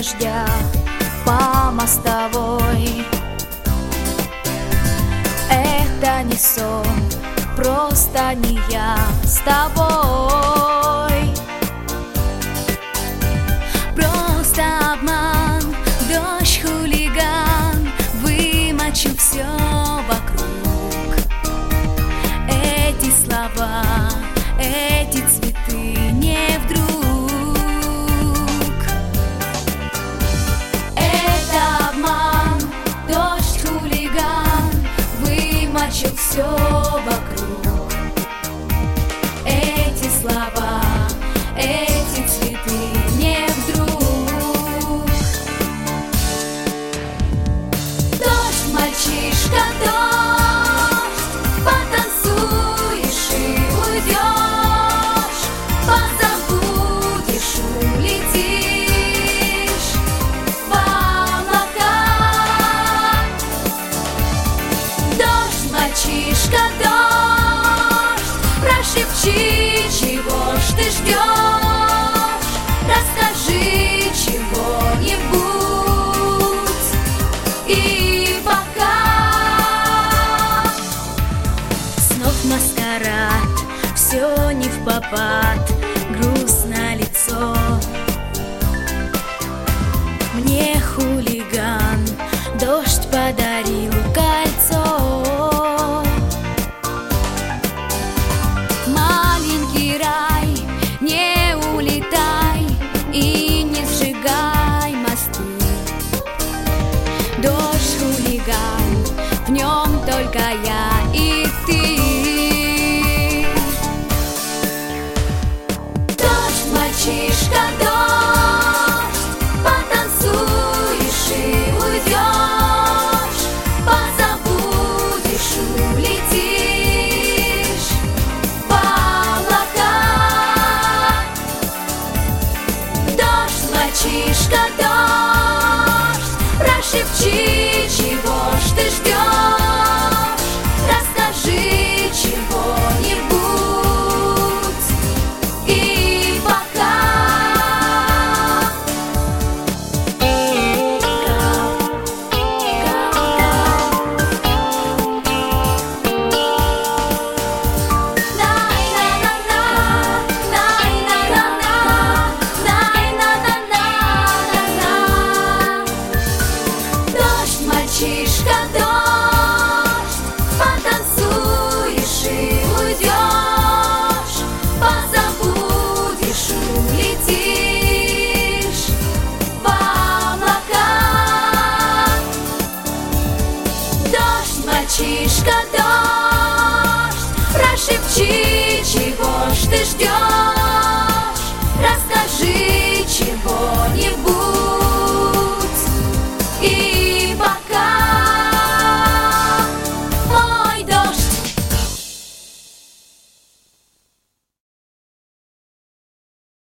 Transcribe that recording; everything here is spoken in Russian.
дождя по мостовой. Это не сон, просто не я с тобой. Просто обман, дождь, хулиган, вымочил все вокруг. Эти слова, эти цветы не вдруг. Это обман, дождь, хулиган, вымочил все вокруг. Эти слова, эти цветы не вдруг. Дождь, мальчишка, дождь, потанцуешь и уйдешь, позабудешь, улетишь в облака. Дождь, мальчишка, дождь, прошепчи, чего ж ты ждешь, расскажи чего-нибудь. И пока снов маскарад, все не впопад, грустно лицо. Мне хулиган дождь подарил кольцо. Маленький рай, не улетай и не сжигай мосты. Дождь, хулиган, в нем только я и ты. Дождь, мальчишка, дождь, потанцуешь и уйдешь, позабудешь, улетишь в облака. Дождь, мальчишка, дождь, прошепчи, чего ж ты ждешь, расскажи чего-нибудь. И пока дождь, мальчишка, дождь, потанцуешь и уйдешь, позабудешь, улетишь в облака. Дождь, мальчишка, дождь, прошепчи, чего ж ты ждешь,